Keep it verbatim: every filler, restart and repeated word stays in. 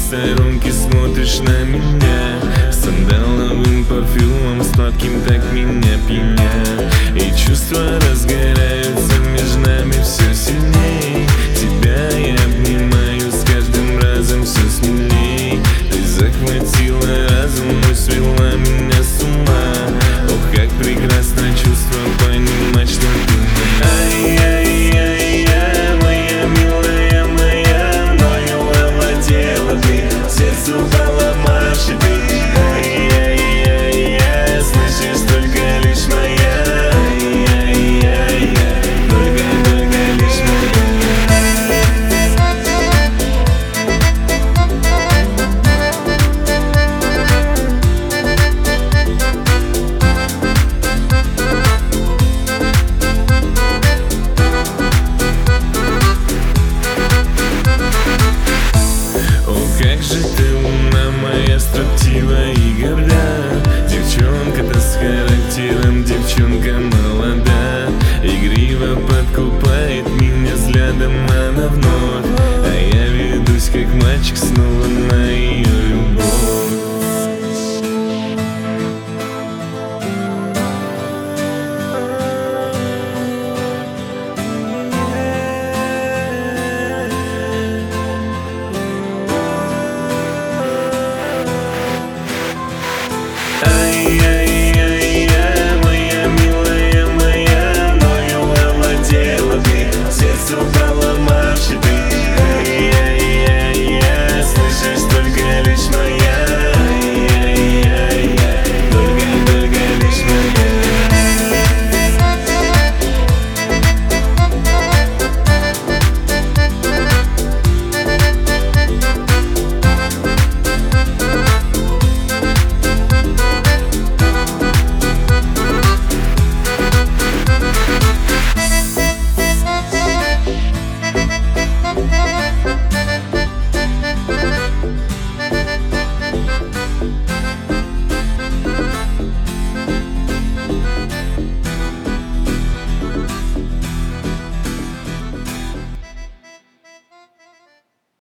сторонке смотришь на меня сандаловым парфюмом сладким, так меня пьяня. И чувства разгораются между нами все сильней. Тебя я обнимаю с каждым разом все смелей. Ты захватила разум мой, свела меня с ума. Ох, как прекрасно чувство понимать, что ты моя. Ай-яй-яй-яй, моя милая моя, мною овладела ты, сердце упало марш, и ты. Ай-яй-яй-яй, слышишь, только лишь моя. Ай-яй-яй-яй, только, только лишь моя. Как же ты умна, моя строптива и горда, девчонка-то с характером, девчонка молода. Игриво подкупает меня взглядом она вновь, а я ведусь как мальчик снова на ее любовь. Ай-яй-яй.